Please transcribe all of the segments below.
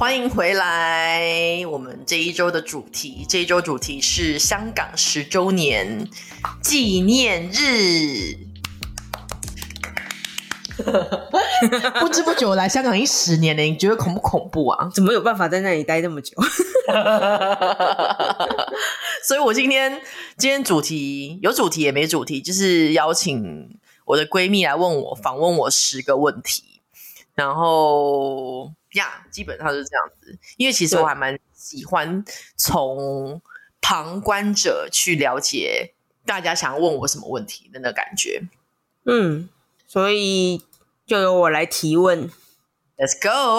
欢迎回来。我们这一周主题是香港10周年纪念日。不知不觉我来香港已经10年了，你觉得恐不恐怖啊？ 怎么有办法在那里待那么久？ 所以我今天主题有主题也没主题，就是邀请我的闺蜜来访问我10个问题，然后基本上就是这样子。因为其实我还蛮喜欢从旁观者去了解大家想要问我什么问题的那感觉。 所以就由我来提问。 Let's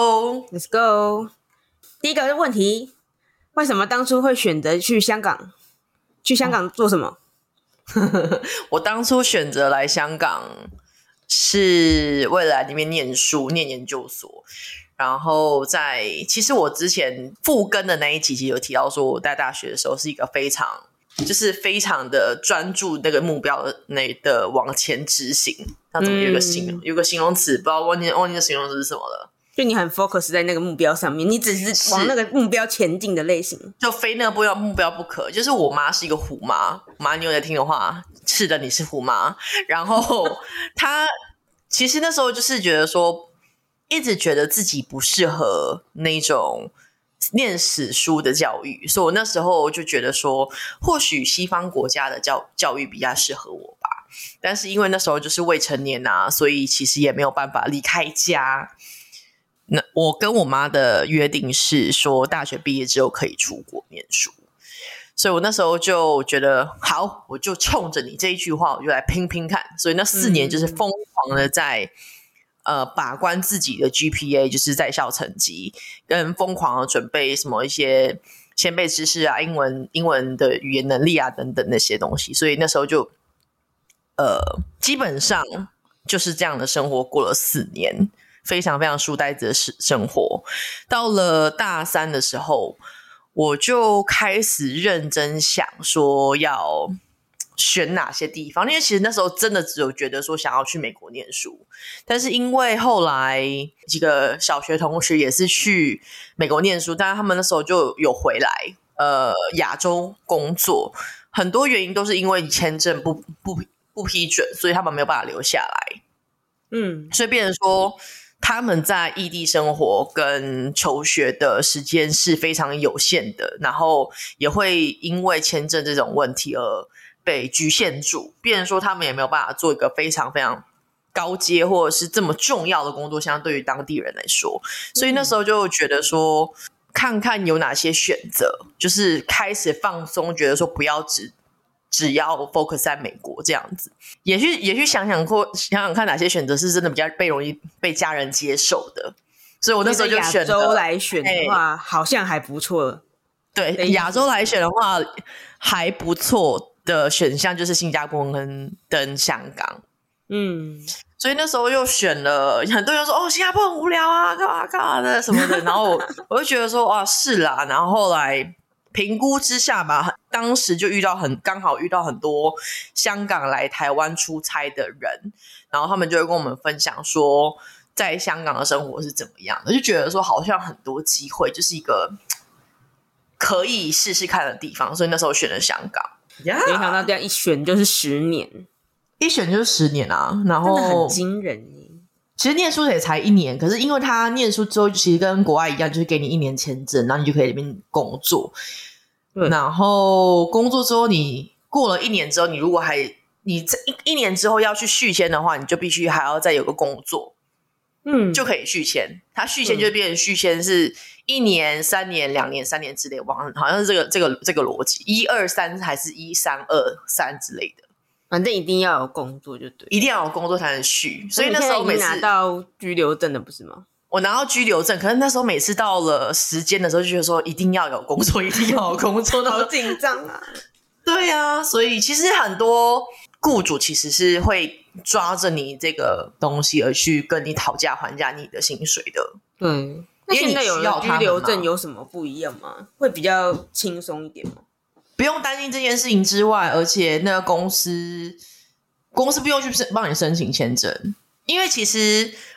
go。 第一个问题，为什么当初会选择去香港？去香港做什么？ 我当初选择来香港是为了来那边念书，念研究所。然后其实我之前复更的那一集有提到说，我在大学的时候是一个非常的专注那个目标的往前执行。那怎么有个形容词，不知道忘记的形容词是什么了。 就你很 focus 在那个目标上面，你只是往那个目标前进的类型， 就非那个目标不可。就是我妈是一个虎妈，妈你有在听的话，是的，你是虎妈。然后她其实那时候就是觉得说，一直觉得自己不适合那种念死书的教育，所以我那时候就觉得说，或许西方国家的教育比较适合我吧。但是因为那时候就是未成年啊，所以其实也没有办法离开家。那我跟我妈的约定是说，大学毕业之后可以出国念书。所以我那时候就觉得，好，我就冲着你这一句话，我就来拼拼看。所以那4年就是疯狂的在把关自己的 GPA， 就是在校成绩，跟疯狂的准备什么一些先辈知识啊，英文的语言能力啊等等那些东西。所以那时候就基本上就是这样的生活过了4年，非常非常书呆子的生活。到了大3的时候，我就开始认真想说要选哪些地方，因为其实那时候真的只有觉得说想要去美国念书。但是因为后来几个小学同学也是去美国念书，但是他们那时候就有回来亚洲工作，很多原因都是因为签证不批准，所以他们没有办法留下来。所以变成说他们在异地生活跟求学的时间是非常有限的，然后也会因为签证这种问题而被局限住，变成说他们也没有办法做一个非常非常高阶或者是这么重要的工作，相对于当地人来说。所以那时候就觉得说，看看有哪些选择，就是开始放松，觉得说不要只要 focus 在美国这样子，也去想想看哪些选择是真的比较容易被家人接受的。所以我那时候就选亚洲来选的话，好像还不错。 对，亚洲来选的话还不错的选项就是新加坡跟香港。所以那时候又选了，很多人说新加坡很无聊啊，干嘛的什么的。然后我就觉得说是啦，然后后来评估之下吧，当时就刚好遇到很多香港来台湾出差的人，然后他们就会跟我们分享说在香港的生活是怎么样的，就觉得说好像很多机会，就是一个可以试试看的地方。所以那时候选了香港。 没想到这样一选就是10年， 一选就是10年啊，然后真的很惊人耶。 其实念书也才1年，可是因为他念书之后其实跟国外一样，就是给你1年签证，然后你就可以在里面工作。然后工作之后，你过了1年之后，你如果你这一年之后要去续签的话，你就必须还要再有个工作，就可以续签。他续签就变成续签是1年、3年、2年、3年之类，好像是这个逻辑，1、2、3还是1、3、2、3之类的。 反正一定要有工作就对， 一定要有工作才能续。所以那时候每次拿到居留证的不是吗？ 我拿到居留证，可是那时候每次到了时间的时候就觉得说一定要有工作，一定要有工作， 好紧张啊。 对啊，所以其实很多雇主其实是会抓着你这个东西而去跟你讨价还价你的薪水的。 对，那现在有了居留证有什么不一样吗？会比较轻松一点吗？ 不用担心这件事情之外，而且那个公司不用去帮你申请签证，因为其实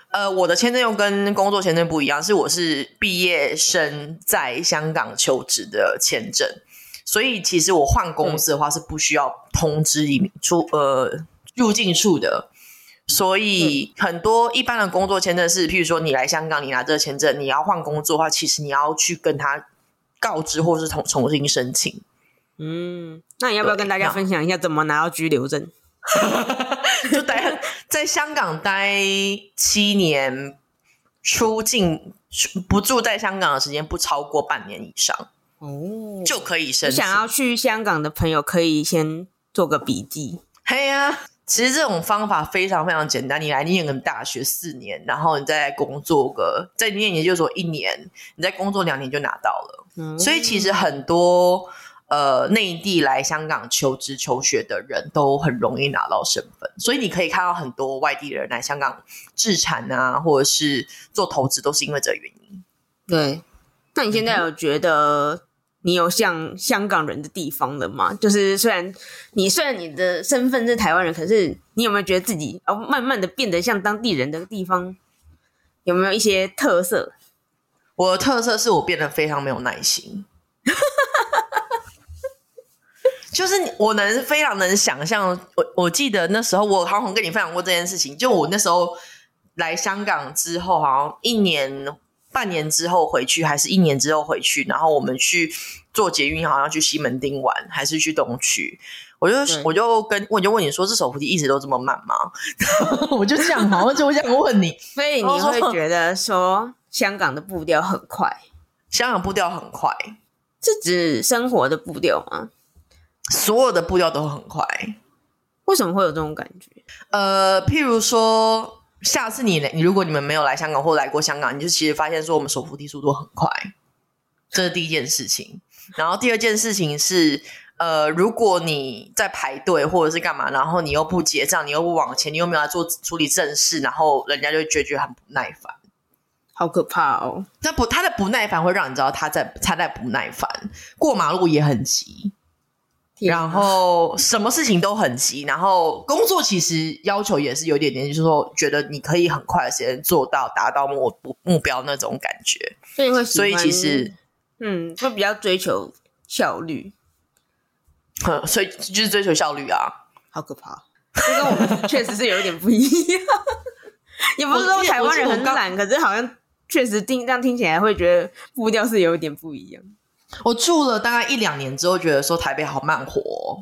我的签证又跟工作签证不一样，我是毕业生在香港求职的签证，所以其实我换公司的话是不需要通知入境处的。所以很多一般的工作签证是，譬如说你来香港，你拿这个签证，你要换工作的话，其实你要去跟他告知或是重新申请。 那你要不要跟大家分享一下怎么拿到居留证？ 就在香港待7年，出境不住在香港的时间不超过半年以上，就可以申请。 想要去香港的朋友可以先做个笔记。 嘿呀，其实这种方法非常非常简单，你来念个大学4年，然后你再工作再念研究所1年，你再工作2年就拿到了。所以其实很多内地来香港求职求学的人都很容易拿到身份，所以你可以看到很多外地人来香港置产啊，或者是做投资，都是因为这个原因。 对，那你现在有觉得你有像香港人的地方了吗？就是虽然你的身份是台湾人，可是你有没有觉得自己慢慢的变得像当地人的地方？有没有一些特色？ 我的特色是我变得非常没有耐心。就是我非常能想象，我记得那时候我好像跟你分享过这件事情，就我那时候来香港之后，好像半年之后回去，还是1年之后回去，然后我们去坐捷运，好像去西门町玩，还是去东区。我就问你说，这手扶梯一直都这么慢吗？我就这样，好像就这样问你。 所以你会觉得说香港的步调很快？ 香港步调很快， 是指生活的步调吗？ 所有的步调都很快。 为什么会有这种感觉？ 譬如说，下次如果你们没有来香港或来过香港，你就其实发现说我们手扶梯速度很快，这是第一件事情。然后第二件事情是，如果你在排队或者是干嘛，然后你又不结账，你又不往前，你又没有来处理正事，然后人家就觉得很不耐烦。 好可怕哦！ 他的不耐烦会让你知道他在不耐烦。过马路也很急。然后什么事情都很急，然后工作其实要求也是有点就是说觉得你可以很快的时间做到达到目标那种感觉，所以其实会比较追求效率， 所以就是追求效率啊， 好可怕，这跟我们确实是有一点不一样。也不是说台湾人很懒，可是好像确实这样听起来会觉得步调是有一点不一样。 我住了大概1-2年之后，觉得说台北好慢活哦。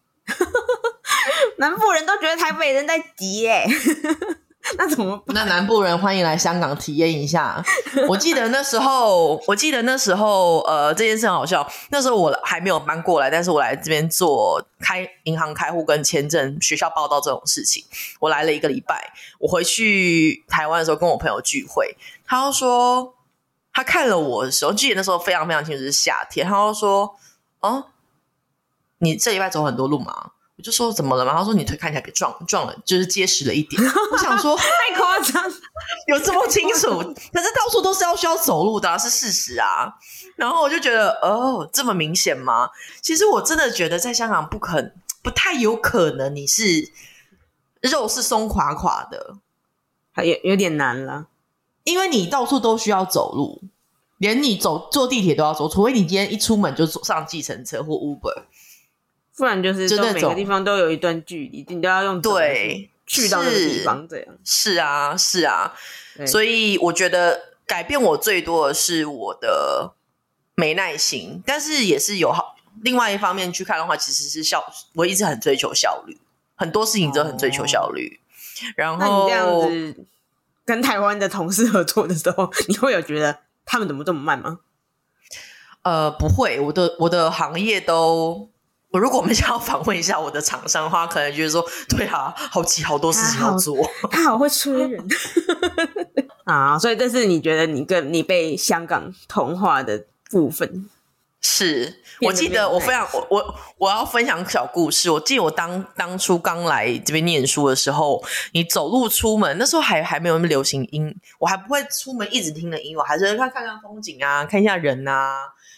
南部人都觉得台北人在急耶，那怎么办？ 那南部人欢迎来香港体验一下。我记得那时候，这件事很好笑。那时候我还没有搬过来，但是我来这边做银行开户跟签证、学校报到这种事情。我来了1个礼拜，我回去台湾的时候跟我朋友聚会，他就说。他看了我的时候，记得那时候非常非常清楚是夏天，他就说：“哦，你这礼拜走很多路吗？”我就说：“怎么了吗？”他说：“你腿看起来比壮了，就是结实了一点。”我想说太夸张， 有这么清楚？可是到处都是需要走路的，是事实啊。然后我就觉得，这么明显吗？其实我真的觉得在香港不太有可能，你是肉是松垮垮的， 有点难了。 因为你到处都需要走路，连你坐地铁都要走，除非你今天一出门就上计程车或 Uber， 不然就是每个地方都有一段距离，你都要用对去到那个地方这样。 是啊，所以我觉得改变我最多的是我的没耐心，但是也是有另外一方面去看的话，其实是我一直很追求效率，很多事情都很追求效率。然后那你这样子跟台湾的同事合作的时候，你会有觉得他们怎么这么慢吗？ 不会，我的行业都，如果我们想要访问一下我的厂商的话，可能就是说，对啊，好急，好多事情要做， 他好会催人啊！所以这是你觉得你被香港同化的部分。 是， 我记得我要分享小故事。我记得我当初刚来这边念书的时候，你走路出门，那时候还没有那么流行音，我还不会出门一直听的音乐，还是看看风景啊，看一下人啊，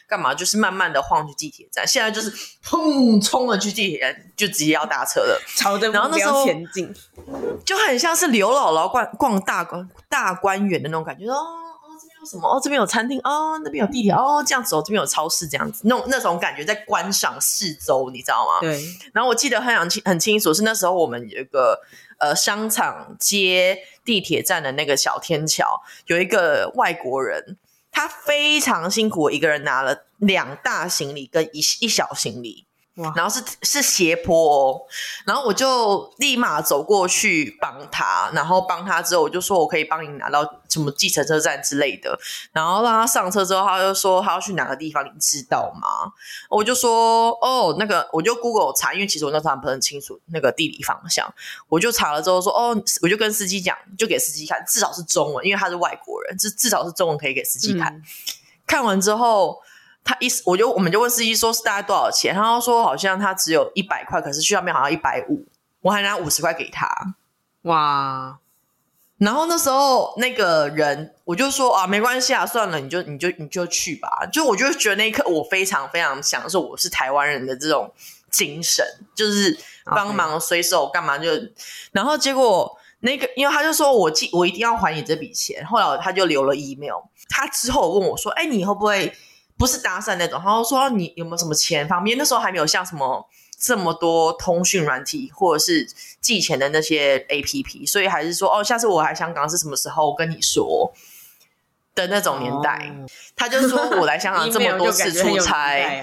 干嘛，就是慢慢的晃去地铁站。现在就是砰冲了去地铁站，就直接要搭车了， 朝着目标前进， 就很像是刘姥姥逛大观园的那种感觉。这边有什么？这边有餐厅那边有地铁这样子这边有超市这样子，那种感觉在观赏四周，你知道吗？ 对。 然后我记得很清楚，是那时候我们有一个商场接地铁站的那个小天桥，有一个外国人，他非常辛苦，一个人拿了2大行李跟一小行李。然后是斜坡然后我就立马走过去帮他，然后帮他之后我就说我可以帮你拿到什么计程车站之类的，然后让他上车之后他就说他要去哪个地方你知道吗？我就说那个我就 Google 查，因为其实我那时候不是很清楚那个地理方向，我就查了之后说我就跟司机讲，就给司机看，至少是中文，因为他是外国人，至少是中文可以给司机看。看完之后我们就问司机说是大概多少钱，他说好像他只有100块，可是去那边好像150，我还拿50块给他。 哇！ 然后那时候那个人我就说没关系算了，你就去吧。就我就觉得那一刻我非常非常享受我是台湾人的这种精神，就是帮忙随手干嘛就。然后结果那个因为他就说我一定要还你这笔钱，后来他就留了 email， 他之后问我说你会不会不是搭讪那种，然后说你有没有什么钱方面，那时候还没有像什么这么多通讯软体或者是寄钱的那些 APP， 所以还是说下次我来香港是什么时候跟你说的那种年代。他就说我来香港这么多次出差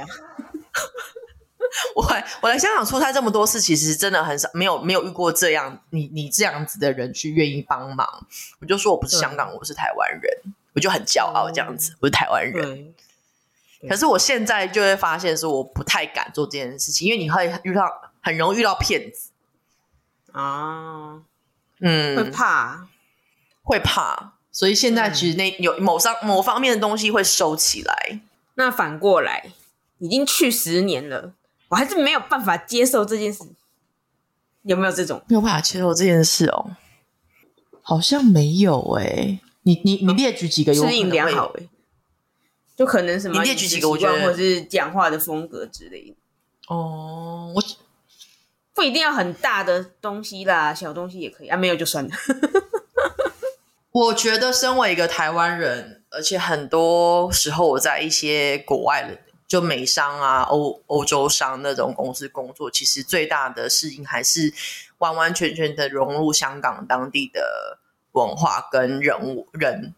我来香港出差这么多次，其实真的很少，没有遇过这样你这样子的人去愿意帮忙。我就说我不是香港我是台湾人，我就很骄傲这样子，我是台湾人。可是我现在就会发现说我不太敢做这件事情，因为你会很容易遇到骗子会怕，所以现在其实有某方面的东西会收起来。 那反过来已经去10年了，我还是没有办法接受这件事，有没有这种没有办法接受这件事好像没有你列举几个有可能会适应良好就可能什么你列举几个我觉得或者是讲话的风格之类的我不一定要很大的东西啦，小东西也可以没有就算了我觉得身为一个台湾人，而且很多时候我在一些国外的就美商欧洲商那种公司工作，其实最大的适应还是完完全全的融入香港当地的文化跟人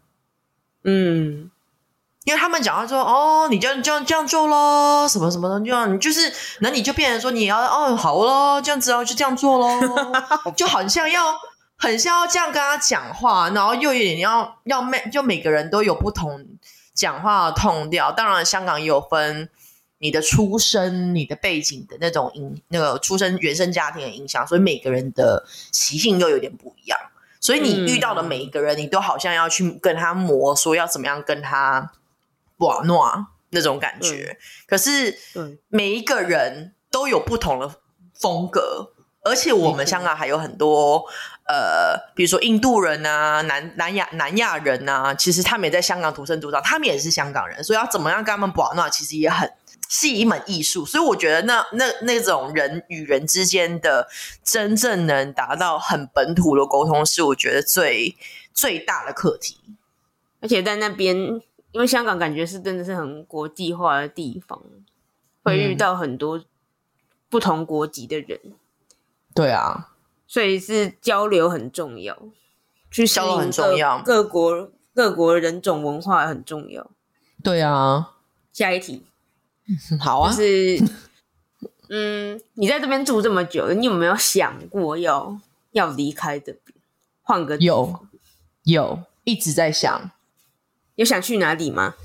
因为他们讲到说你就这样做咯，什么什么的，你就是那你就变成说你要好咯，这样子就这样做咯就很像要这样跟他讲话，然后又有点就每个人都有不同讲话的痛调。当然香港也有分你的出身你的背景的那种那个出身原生家庭的影响，所以每个人的习性又有点不一样，所以你遇到的每一个人你都好像要去跟他磨，说要怎么样跟他瓦诺那种感觉。可是每一个人都有不同的风格，而且我们香港还有很多比如说印度人南亚人其实他们也在香港土生土长，他们也是香港人，所以要怎么样跟他们瓦诺其实也是一门艺术。所以我觉得那种人与人之间的真正能达到很本土的沟通是我觉得最大的课题。 而且在那边因为香港感觉是真的是很国际化的地方，会遇到很多不同国籍的人。 对啊， 所以是交流很重要，去适应很重要， 各国人种文化很重要。 对啊， 下一题好啊， 就是你在这边住这么久了，你有没有想过要离开这边换个地方？ 有一直在想。 有想去哪里吗？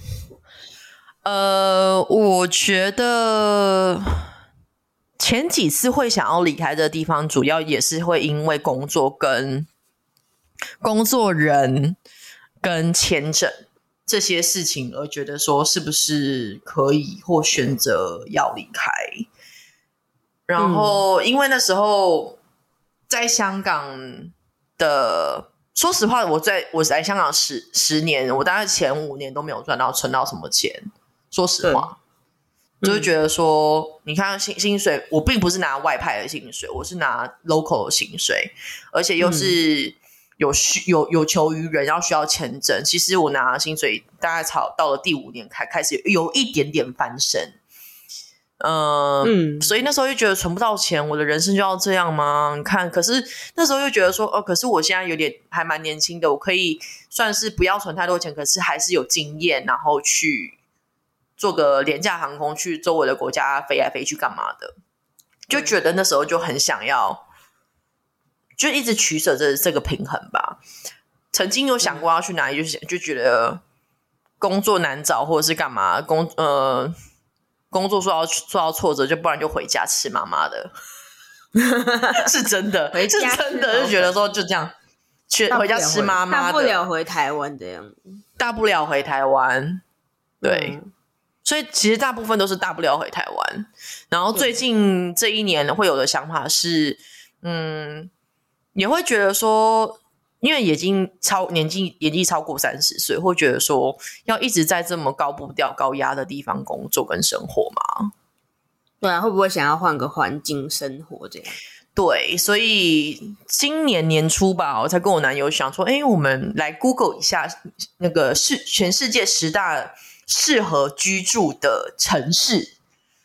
我觉得前几次会想要离开这个地方，主要也是会因为工作人跟签证这些事情而觉得说是不是可以或选择要离开。然后因为那时候在香港的说实话我来香港10年，我大概前5年都没有存到什么钱， 说实话，就会觉得说，你看薪水，我并不是拿外派的薪水，我是拿 local 的薪水，而且又是有求于人，要需要签证。其实我拿的薪水大概到了第5年开始有一点点翻身。所以那时候就觉得存不到钱，我的人生就要这样吗？你看，可是那时候又觉得说，可是我现在有点还蛮年轻的，我可以算是不要存太多钱，可是还是有经验，然后去做个廉价航空，去周围的国家飞来飞去干嘛的，就觉得那时候就很想要，就一直取舍着这个平衡吧。曾经有想过要去哪里，就觉得工作难找，或者是干嘛工作受到挫折，就不然就回家吃妈妈的，是真的，是真的，就觉得说就这样，回家吃妈妈的， 大不了回台湾这样， 大不了回台湾，对，所以其实大部分都是大不了回台湾。然后最近这1年会有的想法是，也会觉得说，因为已经年纪超过30岁，会觉得说要一直在这么高步调高压的地方工作跟生活嘛？ 对啊，会不会想要换个环境生活这样？ 对，所以今年年初吧，我才跟我男友想说，我们来 Google 一下那个全世界10大适合居住的城市。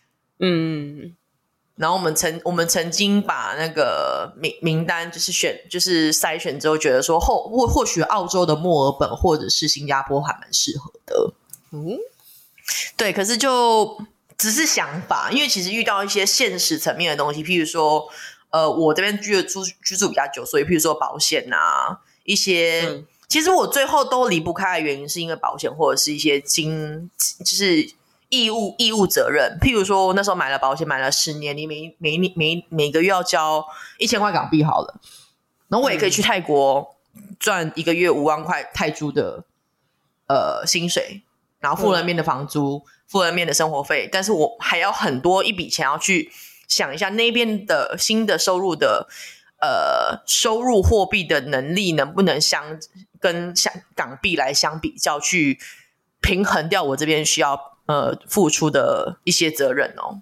然后我们曾经把那个名单就是筛选之后，觉得说或许澳洲的墨尔本或者是新加坡还蛮适合的。对，可是就只是想法，因为其实遇到一些现实层面的东西，譬如说我这边居住比较久，所以譬如说保险啊一些，其实我最后都离不开的原因是因为保险或者是一些就是义务责任。譬如说那时候买了保险，买了10年，你每个月要交1000块港币好了，然后我也可以去泰国赚1个月5万块泰铢的薪水，然后付了那边的房租，付了那边的生活费，但是我还要很多一笔钱要去想一下那边的新的收入的收入货币的能力能不能跟港币来相比较，去平衡掉我这边需要付出的一些责任哦。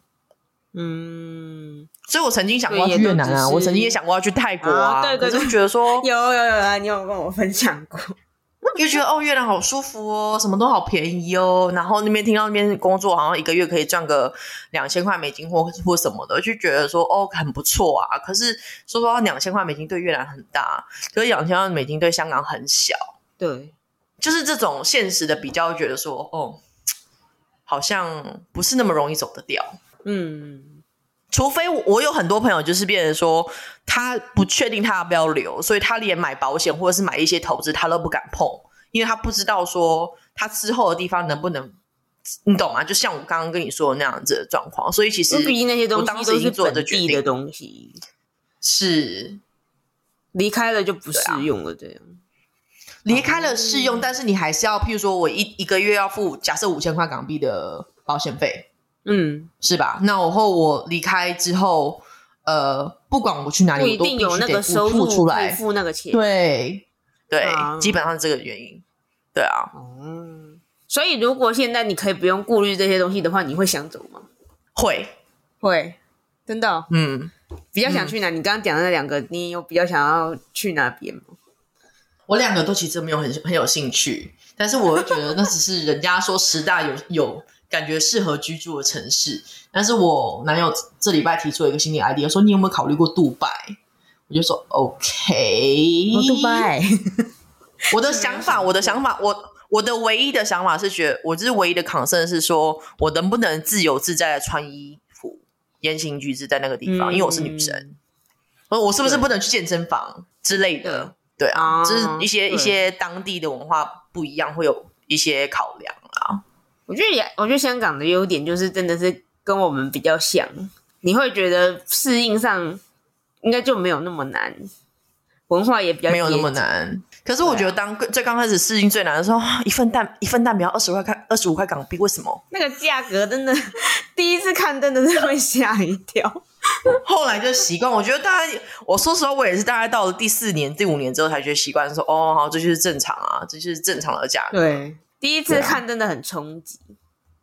所以我曾经想过要去越南啊，我曾经也想过要去泰国啊， 对， 可是就觉得说有啊，你有跟我分享过。 就觉得越南好舒服哦，什么都好便宜哦，然后听到那边工作好像1个月可以赚个$2000块或什么的，就觉得说很不错啊。可是说$2000块对越南很大，可是$2000块对香港很小。 对， 就是这种现实的比较，觉得说好像不是那么容易走得掉。除非我有很多朋友就是变成说他不确定他要不要留，所以他连买保险或者是买一些投资他都不敢碰，因为他不知道说他之后的地方能不能，你懂吗？就像我刚刚跟你说的那样子的状况。所以其实毕竟那些东西我当时已经做的决定的东西， 是离开了就不适用了这样。 离开了适用，但是你还是要，譬如说我一个月要付假设5000块港币的保险费，是吧？那我离开之后，不管我去哪里， 不一定有那个收入出来付那个钱。 对，基本上是这个原因。对啊。 所以如果现在你可以不用顾虑这些东西的话，你会想走吗？会，真的哦。比较想去哪？你刚刚讲的那2个，你有比较想要去哪边吗？ 我2个都其实没有很有兴趣，但是我会觉得那只是人家说10大有感觉适合居住的城市。但是我男友这礼拜提出了一个新的 idea， 说你有没有考虑过杜拜？我就说 OK， 杜拜。 我的想法，我的唯一的想法是觉得，我就是唯一的 concern 是说，我能不能自由自在的穿衣服、言行举止在那个地方，因为我是女生，我是不是不能去健身房之类的？对啊，就是一些当地的文化不一样，会有一些考量啦。 我觉得香港的优点就是真的是跟我们比较像，你会觉得适应上应该就没有那么难，文化也比较没有那么难。可是我觉得最刚开始适应最难的时候，一份蛋饼要25块港币，为什么？ 那个价格真的第一次看真的是会吓一跳。 后来就习惯，我觉得我说实话，我也是大概到了第4年、第5年之后才觉得习惯，说好，这就是正常啊，这就是正常的价格。 对，第一次看真的很冲击。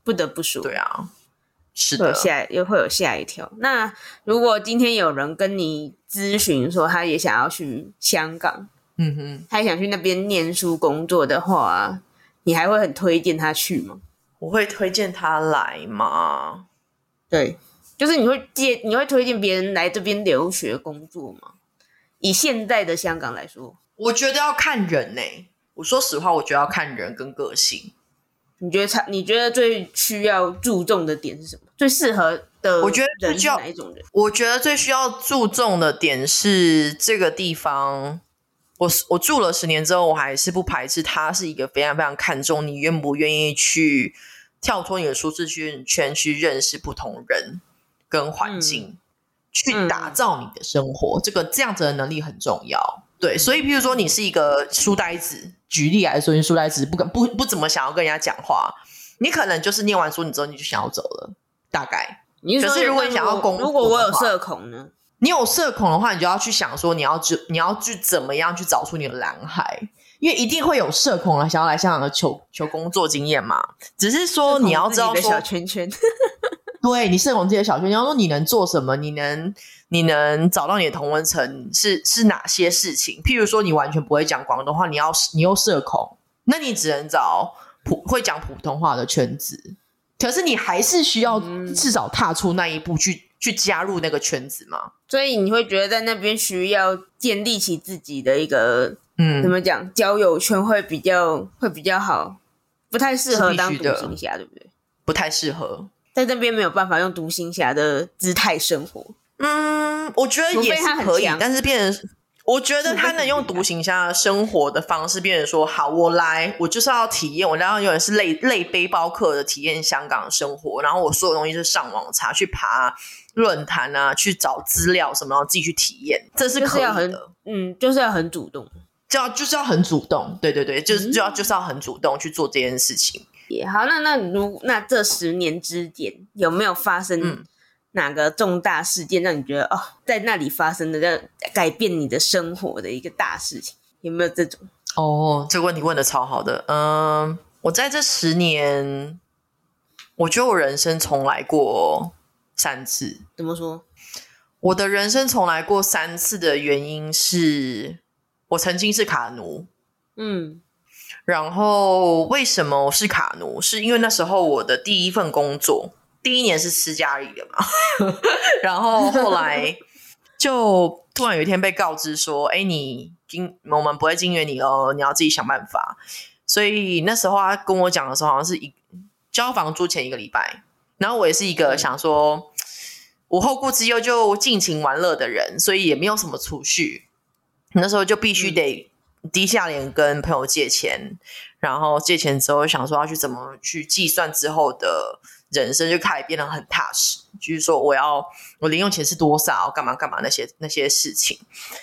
不得不说。 对啊，是会的， 有下一条。那如果今天有人跟你咨询说他也想要去香港， 嗯哼， 他也想去那边念书工作的话，你还会很推荐他去吗？ 我会推荐他来吗？ 对，就是你会推荐别人来这边留学工作吗？以现在的香港来说， 我觉得要看人我说实话，我觉得要看人跟个性。 你觉得最需要注重的点是什么？最适合的我觉得人是哪一种人？ 我觉得最需要注重的点是这个地方。我住了10年之后，我还是不排斥它是一个非常非常看重你愿不愿意去跳脱你的舒适圈，去认识不同人跟环境，去打造你的生活。这样子的能力很重要。对，所以比如说你是一个书呆子，举例来说，你书呆子不怎么想要跟人家讲话，你可能就是念完书你之后你就想要走了，大概。可是如果你想要工作， 如果我有社恐呢？ 你有社恐的话，你就要去想说你要去怎么样去找出你的蓝海，因为一定会有社恐了想要来香港的求工作经验嘛。只是说你要知道说小圈圈， 对，你社恐自己的小圈圈，你要说你能做什么，你能找到你的同温层是哪些事情？譬如说你完全不会讲广东话，你又社恐，那你只能找会讲普通话的圈子。可是你还是需要至少踏出那一步去加入那个圈子嘛。 所以你会觉得在那边需要建立起自己的一个怎么讲交友圈会比较好，不太适合当独行侠，对不对？ 不太适合， 在这边没有办法用独行侠的姿态生活。 我觉得也是可以，但是变成我觉得他能用独行侠生活的方式变成说，好，我就是要体验，我然后有点是类背包客的体验香港的生活，然后我所有东西是上网查，去爬论坛啊，去找资料什么，然后自己去体验，这是可以的。 就是要很主动， 就是要很主动，对对对，就是要很主动去做这件事情。 好，那这10年之间有没有发生哪个重大事件让你觉得在那里发生的让改变你的生活的一个大事情？有没有这种？ 这个问题问得超好的。我在这10年，我觉得我人生重来过3次。 怎么说？ 我的人生重来过3次的原因是我曾经是卡奴。然后为什么我是卡奴？是因为那时候我的第一份工作第1年是吃家里的嘛，然后后来就突然有一天被告知说，我们不会金援你了，你要自己想办法。所以那时候他跟我讲的时候，好像是交房租前1个礼拜，然后我也是一个想说无后顾之忧就尽情玩乐的人，所以也没有什么储蓄，那时候就必须得低下脸跟朋友借钱，然后借钱之后想说要去怎么去计算之后的人生，就开始变得很踏实，就是说我零用钱是多少，干嘛干嘛那些事情。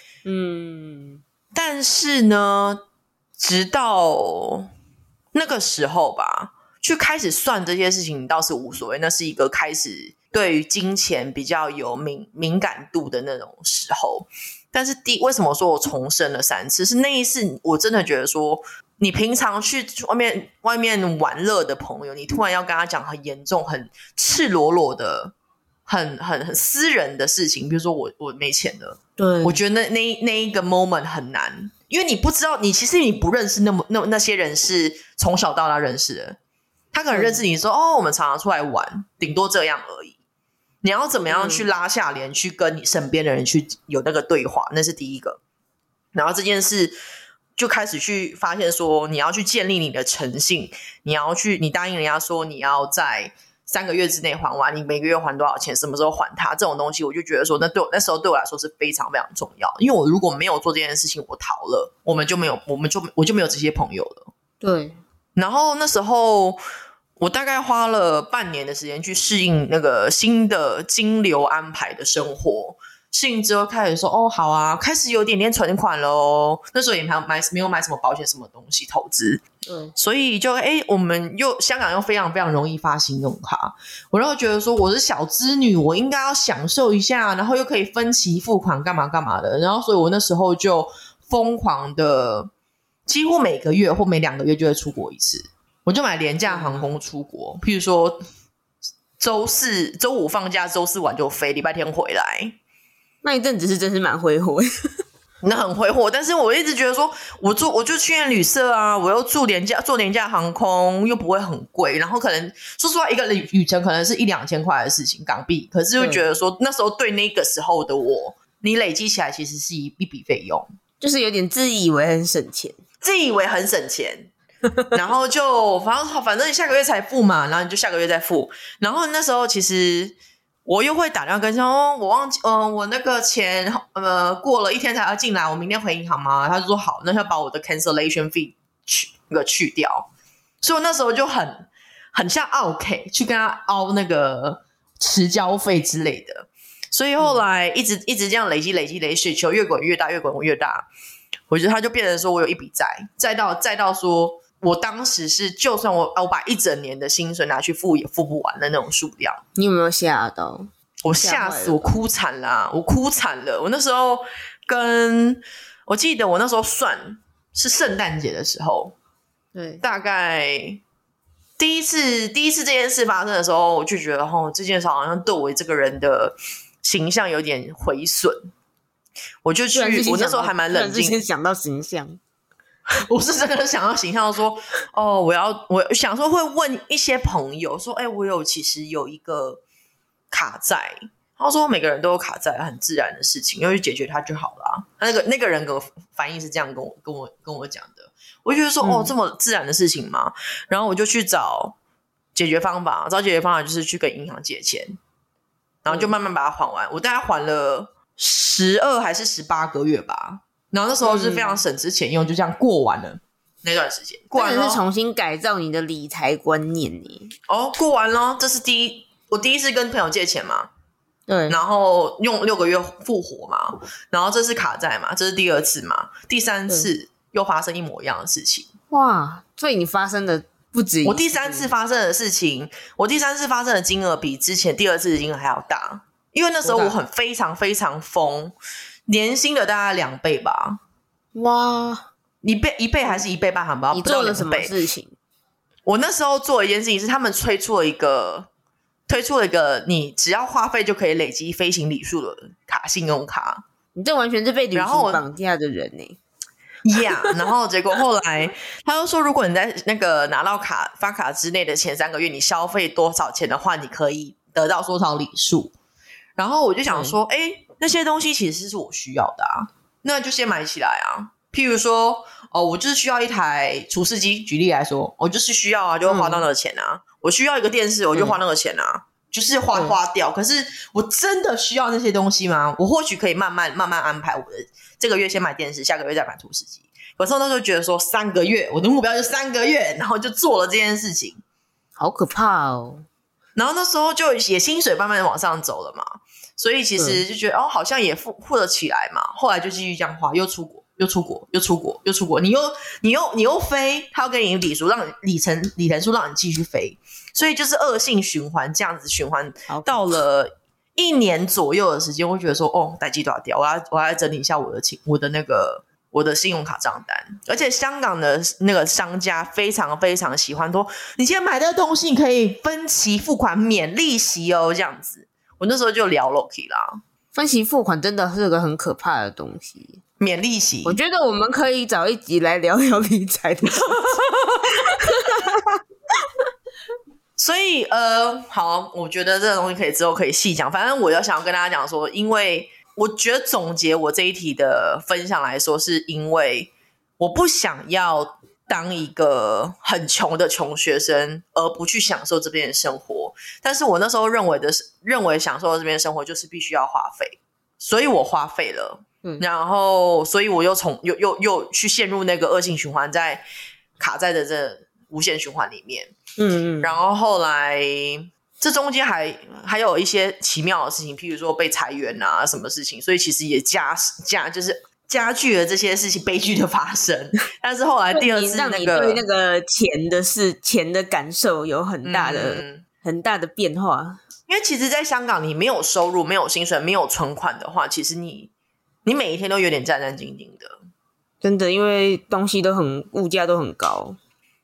但是呢，直到那个时候吧，去开始算这些事情倒是无所谓，那是一个开始对于金钱比较有敏感度的那种时候。但是为什么说我重生了3次？是那一次我真的觉得说，你平常去外面玩乐的朋友，你突然要跟他讲很严重、很赤裸裸的、很私人的事情，比如说我没钱了， 对， 我觉得那一个 moment 很难，因为你不知道，其实你不认识那些人是从小到大认识的，他可能认识你说我们常常出来玩，顶多这样而已。你要怎么样去拉下脸，去跟你身边的人去有那个对话，那是第一个。然后这件事就开始去发现说，你要去建立你的诚信，你答应人家说你要在3个月之内还完，你每个月还多少钱，什么时候还他，这种东西我就觉得说那时候对我来说是非常非常重要，因为我如果没有做这件事情，我逃了，我就没有这些朋友了。 对。 然后那时候我大概花了半年的时间去适应那个新的金流安排的生活，适应之后开始说好啊，开始有点存款咯。那时候也没有买什么保险什么东西投资，所以就我们香港又非常非常容易发信用卡，我然后觉得说我是小资女，我应该要享受一下，然后又可以分期付款干嘛干嘛的，然后所以我那时候就疯狂的几乎每个月或每2个月就会出国一次。 我就买廉价航空出国，譬如说周五放假，周四晚就飞，礼拜天回来。 那一阵子是真是蛮挥霍的。 那很挥霍，但是我一直觉得说，我就去年旅社啊，我又坐廉价航空，又不会很贵，然后可能说实话，一个旅程可能是1-2千块的事情港币，可是就觉得说，那时候对那个时候的我，你累积起来其实是一笔费用， 就是有点自以为很省钱， 然后就反正下个月才付嘛，然后你就下个月再付，然后那时候其实。我又会打电话跟说，我忘记，我那个钱，过了1天才要进来，我明天回银行吗？他就说好，那就把我的 cancellation fee 去掉。所以我那时候就很像OK 去跟他凹那个迟交费之类的。所以后来一直这样累积，雪球越滚越大，我觉得他就变成说我有一笔债到说。我当时是，就算我把一整年的薪水拿去付也付不完的那种数量。 你有没有吓到？ 我吓死，我哭惨了，我那时候我记得我那时候算是圣诞节的时候， 对， 大概第一次这件事发生的时候，我就觉得这件事好像对我这个人的形象有点毁损。我就去，我那时候还蛮冷静， 先想到形象。 我是真的想要形象说，我想说会问一些朋友说，我其实有一个卡债，他说每个人都有卡债，很自然的事情，要去解决它就好了。那个人给我反应是这样跟我讲的，我就觉得说，这么自然的事情吗？然后我就去找解决方法，就是去跟银行借钱，然后就慢慢把它还完。我大概还了12还是18个月吧。然后那时候是非常省吃俭用，就这样过完了那段时间。过完了是重新改造你的理财观念耶。 过完了，这是我第一次跟朋友借钱嘛， 对， 然后用6个月复活嘛，然后这是卡债嘛，这是第2次嘛，第3次又发生一模一样的事情。 哇，所以你发生的不止一次。 我第3次发生的事情，我第3次发生的金额比之前第2次的金额还要大，因为那时候我非常非常疯。年薪的大概2倍吧。 哇， 一倍还是1倍半？好不好？ 你做了什么事情？ 我那时候做的一件事情是，他们推出了一个你只要花费就可以累积飞行里数的信用卡。 你这完全是被旅行绑架的人呢。 Yeah， 然后结果后来他就说，如果你在那个拿到发卡之内的前3个月，你消费多少钱的话，你可以得到多少里数。然后我就想说，那些东西其实是我需要的啊，那就先买起来啊。譬如说，我就是需要一台除湿机，举例来说，我就是需要啊，就会花到那个钱啊。我需要一个电视，我就花那个钱啊，就是花掉。可是我真的需要那些东西吗？我或许可以慢慢安排，我的这个月先买电视，下个月再买除湿机。可是我那时候觉得说3个月，我的目标就3个月，然后就做了这件事情， 好可怕哦。 然后那时候就也薪水慢慢往上走了嘛。所以其实就觉得好像也付得起来嘛，后来就继续这样花，又出国，你又飞，他要给你里数，让里程数让你继续飞，所以就是恶性循环，这样子循环到了1年左右的时间，我会觉得说，代际多少掉，我要整理一下我的信用卡账单，而且香港的那个商家非常非常喜欢说，你今天买的东西你可以分期付款免利息哦，这样子。我那时候就聊 Loki 啦， 分期付款真的是个很可怕的东西， 免利息。 我觉得我们可以找一集来聊聊理财的所以好，我觉得这个东西之后可以细讲。反正我想要跟大家讲说，因为我觉得总结我这一题的分享来说，是因为我不想要当一个很穷的穷学生，而不去享受这边的生活。但是我那时候认为享受这边的生活就是必须要花费，所以我花费了，然后所以我又去陷入那个恶性循环，在卡在的这无限循环里面。然后后来这中间还有一些奇妙的事情，譬如说被裁员啊什么事情，所以其实也就是加剧了这些事情悲剧的发生。但是后来第2次让你对那个钱的感受有很大的变化。 因为其实在香港你没有收入，没有薪水，没有存款的话，其实你每一天都有点战战兢兢的， 真的，因为物价都很高。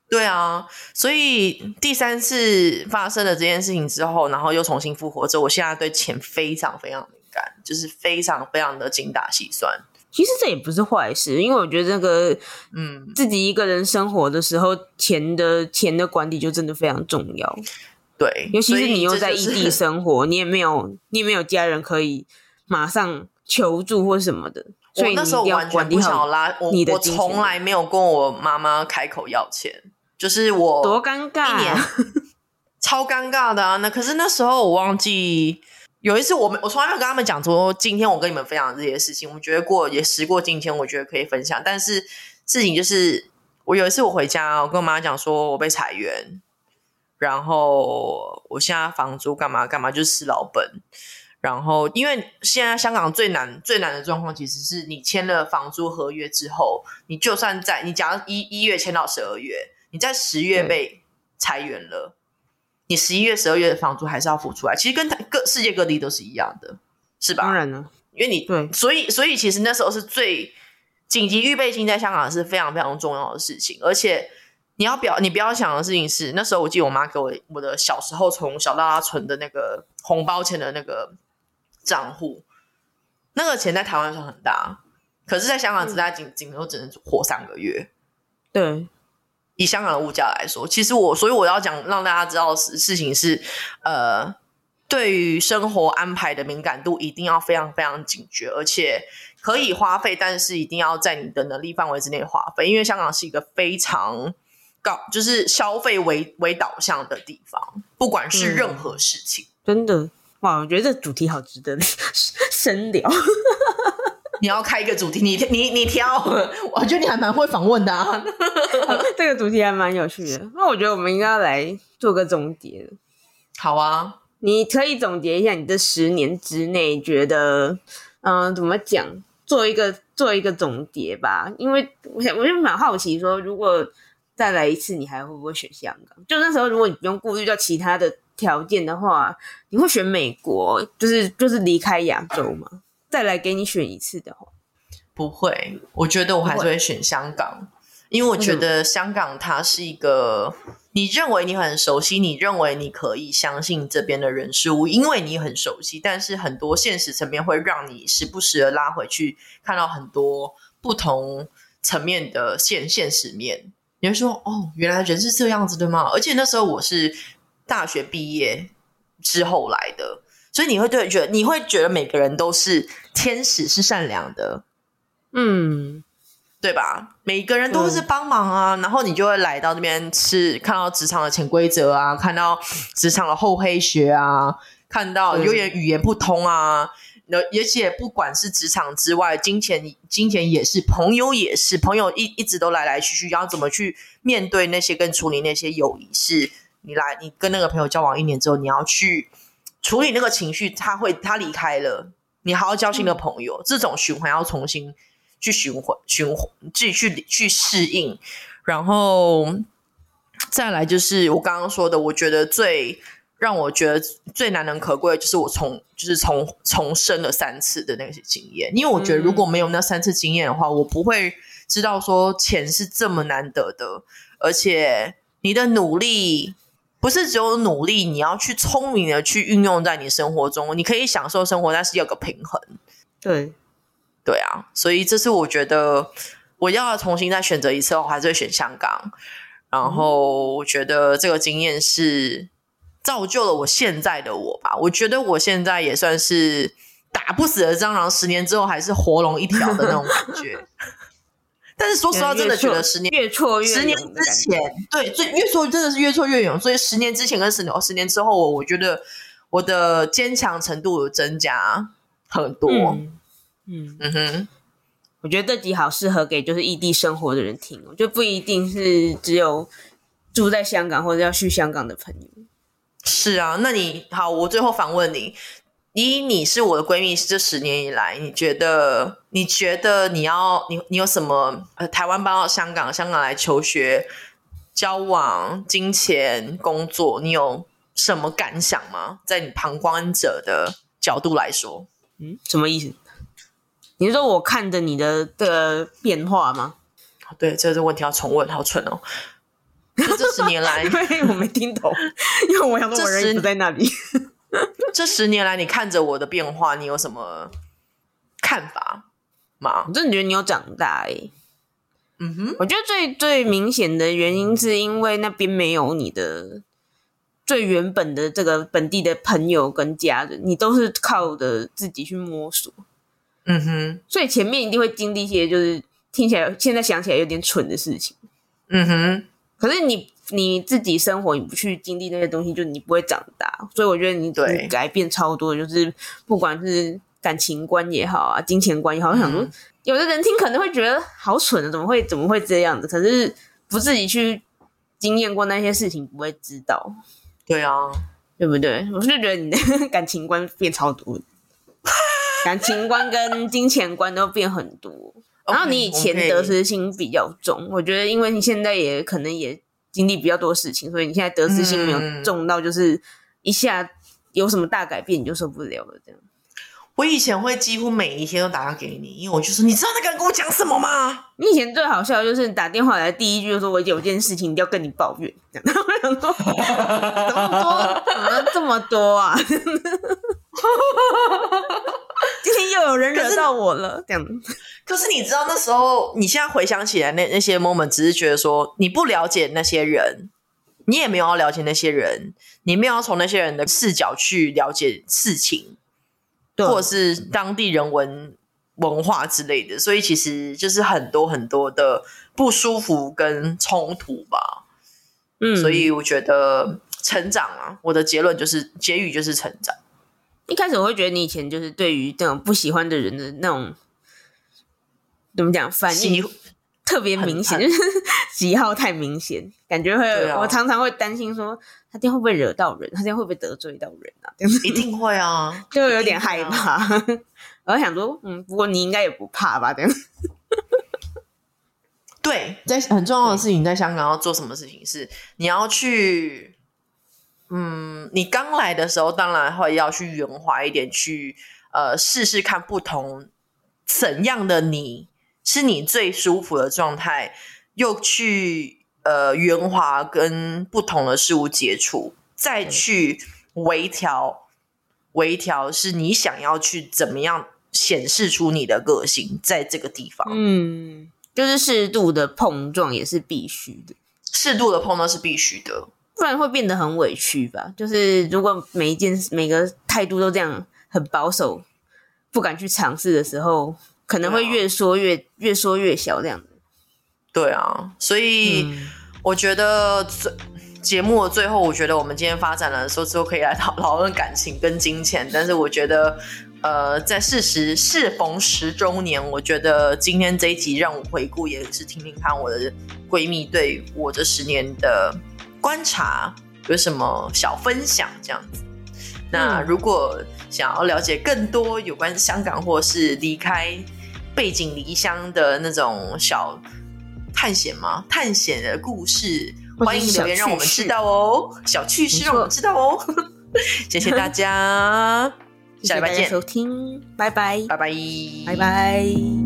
对啊，所以第3次发生了这件事情之后，然后又重新复活之后，我现在对钱非常非常敏感，就是非常非常的精打细算。 其实这也不是坏事，因为我觉得那个自己一个人生活的时候，钱的管理就真的非常重要。 对， 尤其是你又在异地生活，你也没有家人可以马上求助或什么的。所以我那时候完全不想要拉我从来没有跟我妈妈开口要钱，就是我多尴尬 1年超尴尬的啊！可是那时候我忘记有一次我从来没有跟他们讲说今天我跟你们分享这些事情，我觉得也时过境迁，我觉得可以分享。但是事情就是我有一次我回家，我跟我妈讲说我被裁员，然后我现在房租干嘛干嘛就是吃老本。然后因为现在香港最难的状况其实是你签了房租合约之后，你就算你假如1月签到12月，你在10月被裁员了，你11月12月的房租还是要付出来，其实跟世界各地都是一样的，是吧？ 当然了， 因为你对，所以其实那时候是最紧急预备金在香港是非常非常重要的事情。而且你不要想的事情是，那时候我记得我妈给我的小时候从小到大存的那个红包钱的那个账户，那个钱在台湾算很大，可是在香港只能活3个月。 对， 以香港的物价来说，其实所以我要讲让大家知道的事情是，对于生活安排的敏感度一定要非常非常警觉，而且可以花费，但是一定要在你的能力范围之内花费，因为香港是一个非常就是消费为导向的地方，不管是任何事情， 真的。哇，我觉得这主题好值得深聊。 你要开一个主题，你挑，我觉得你还蛮会访问的啊。 这个主题还蛮有趣的，那我觉得我们应该要来做个总结。 好啊， 你可以总结一下你这10年之内觉得，怎么讲？做一个总结吧，因为我就蛮好奇说，如果再来一次，你还会不会选香港？就那时候，如果你不用顾虑到其他的条件的话，你会选美国，就是离开亚洲吗？再来给你选一次的话， 不会，我觉得我还是会选香港，因为我觉得香港它是一个你认为你很熟悉，你认为你可以相信这边的人事物，因为你很熟悉，但是很多现实层面会让你时不时的拉回去，看到很多不同层面的现实面。你会说哦，原来人是这样子的吗？而且那时候我是大学毕业之后来的，所以你会觉得每个人都是天使，是善良的，对吧？每个人都是帮忙啊，然后你就会来到那边看到职场的潜规则啊，看到职场的厚黑学啊，看到有点语言不通啊，而且不管是职场之外，金钱也是，朋友也是，朋友一直都来去去，要怎么去面对那些跟处理那些友谊，是你跟那个朋友交往1年之后，你要去处理那个情绪，他离开了，你还要交新的朋友，这种循环要重新去循环去适应。然后再来就是我刚刚说的，我觉得让我觉得最难能可贵的就是我重生了3次的那些经验，因为我觉得如果没有那3次经验的话，我不会知道说钱是这么难得的，而且你的努力不是只有努力，你要去聪明的去运用在你生活中，你可以享受生活，但是有个平衡。对啊，所以这是我觉得我要重新再选择一次，我还是会选香港。然后我觉得这个经验是造就了我现在的我吧。我觉得我现在也算是打不死的蟑螂，10年之后还是活龙一条的那种感觉。但是说实话，真的觉得10年越挫越勇 10年之前，对，越挫真的是越挫越勇。所以10年之前跟10年之后，我觉得我的坚强程度有增加很多。 我觉得这集好适合给就是异地生活的人听，就不一定是只有住在香港或者要去香港的朋友。 是啊，那好，我最后反问你，你是我的闺蜜，这10年以来，你觉得你有什么台湾搬到香港来求学、交往、金钱、工作，你有什么感想吗？在你旁观者的角度来说， 什么意思？你是说我看着你的变化吗？ 对，这个问题要重问，好蠢哦。 就是这10年来， 因为我没听懂，因为我想说我人不在那里。 这10年来，你看着我的变化，你有什么看法吗？ 我真的觉得你有长大我觉得最明显的原因是因为那边没有你的最原本的这个本地的朋友跟家人，你都是靠着自己去摸索。所以前面一定会经历一些就是听起来现在想起来有点蠢的事情。可是你自己生活，你不去经历那些东西，就你不会长大。所以我觉得你改变超多的，就是不管是感情观也好啊，金钱观也好，我想说有的人听可能会觉得好蠢的，怎么会这样子？可是不自己去经验过那些事情，不会知道。 对啊， 对不对？我就觉得你的感情观变超多，感情观跟金钱观都变很多。然后你以前得失心比较重，我觉得因为你现在也可能也经历比较多事情，所以你现在得失心没有重到就是一下有什么大改变你就受不了了这样。 我以前会几乎每一天都打给你，因为我就说你知道那个人跟我讲什么吗？ 你以前最好笑的就是打电话来的第一句就说我有件事情一定要跟你抱怨，这样。我想说怎么这么多啊？今天又有人惹到我了，这样。 可是你知道那时候，你现在回想起来那些 moment， 只是觉得说你不了解那些人，你也没有要了解那些人，你没有要从那些人的视角去了解事情，或者是当地人文化之类的，所以其实就是很多很多的不舒服跟冲突吧。所以我觉得成长啊，我的结语就是成长。 一开始我会觉得你以前就是对于那种不喜欢的人的那种怎么讲反应特别明显，就是喜好太明显，感觉会我常常会担心说他这样会不会惹到人，他这样会不会得罪到人啊？ 一定会啊， 就有点害怕。我想说不过你应该也不怕吧这样。 对，在很重要的事情，在香港要做什么事情是你要去你刚来的时候当然会要去圆滑一点，去试试看不同怎样的你是你最舒服的状态，又去圆滑跟不同的事物接触，再去微调是你想要去怎么样显示出你的个性在这个地方。 就是适度的碰撞也是必须的， 适度的碰撞是必须的， 不然会变得很委屈吧。就是如果每个态度都这样很保守，不敢去尝试的时候，可能会越说越小这样子。 对啊，所以我觉得节目的最后，我觉得我们今天发展的时候之后可以来讨论感情跟金钱，但是我觉得在适逢10周年，我觉得今天这一集让我回顾也是听听看我的闺蜜对我这10年的观察有什么小分享这样子。那如果想要了解更多有关香港或是离开背井离乡的那种小探险的故事，欢迎留言让我们知道哦，小趣事让我们知道哦。谢谢大家，下礼拜见， 谢谢大家收听，拜拜， 拜拜， 拜拜。